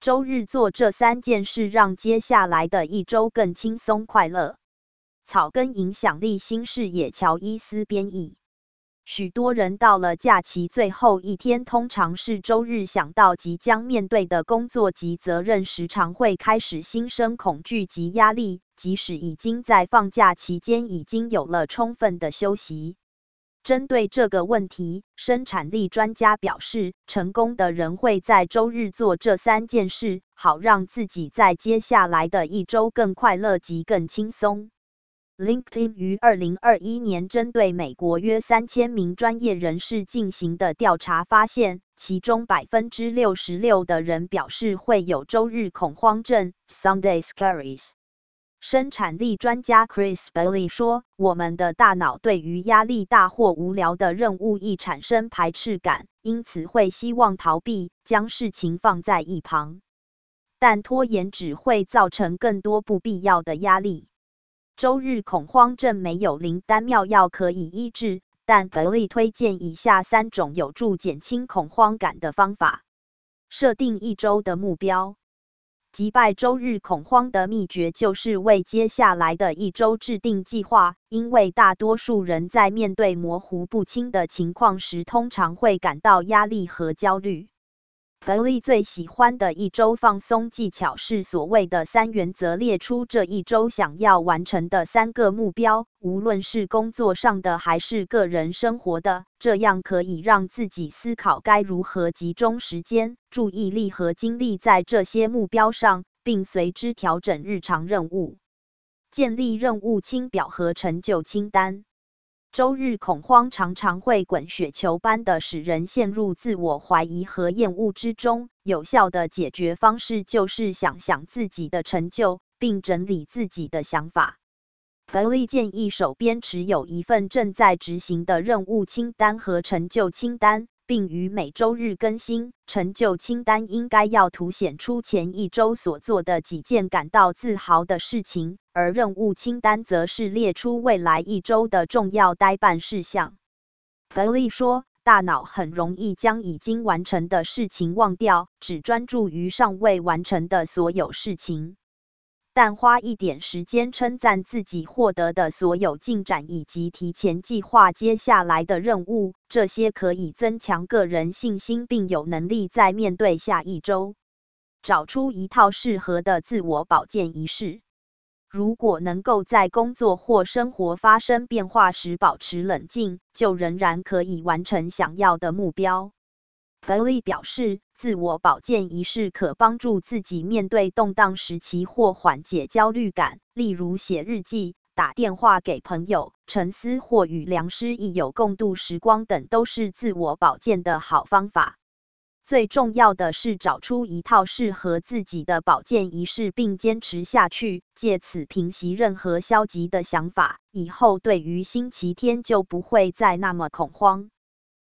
周日做这3件事，让接下来的一周更轻松快乐。草根影响力新视野乔伊斯编译。许多人到了假期最后一天，通常是周日，想到即将面对的工作及责任时，常会开始心生恐惧及压力，即使已经在放假期间已经有了充分的休息。针对这个问题，生产力专家表示，成功的人会在周日做这3件事，好让自己在接下来的一周更快乐及更轻松。LinkedIn 于2021年针对美国约3000名专业人士进行的调查发现，其中66%的人表示会有周日恐慌症 （Sunday Scaries）。生产力专家 Chris Bailey 说，我们的大脑对于压力大或无聊的任务易产生排斥感，因此会希望逃避，将事情放在一旁。但拖延只会造成更多不必要的压力。周日恐慌症没有灵丹妙药可以医治，但 Bailey 推荐以下3种有助减轻恐慌感的方法。设定一周的目标。击败周日恐慌的秘诀就是为接下来的一周制定计划，因为大多数人在面对模糊不清的情况时，通常会感到压力和焦虑。Bailey 最喜欢的一周放松技巧是所谓的3原则，列出这一周想要完成的3个目标，无论是工作上的还是个人生活的，这样可以让自己思考该如何集中时间、注意力和精力在这些目标上，并随之调整日常任务。建立任务清表和成就清单。周日恐慌常常会滚雪球般的使人陷入自我怀疑和厌恶之中。有效的解决方式就是想想自己的成就，并整理自己的想法。Bailey 建议手边持有一份正在执行的任务清单和成就清单，并于每周日更新。成就清单应该要凸显出前一周所做的几件感到自豪的事情，而任务清单则是列出未来一周的重要待办事项。Bailey 说，大脑很容易将已经完成的事情忘掉，只专注于尚未完成的所有事情。但花一点时间称赞自己获得的所有进展，以及提前计划接下来的任务，这些可以增强个人信心，并有能力在面对下一周。找出一套适合的自我保健仪式。如果能够在工作或生活发生变化时保持冷静，就仍然可以完成想要的目标。Bailey 表示，自我保健仪式可帮助自己面对动荡时期或缓解焦虑感，例如写日记、打电话给朋友、沉思或与良师益友共度时光等，都是自我保健的好方法。最重要的是找出一套适合自己的保健仪式，并坚持下去，借此平息任何消极的想法，以后对于星期天就不会再那么恐慌。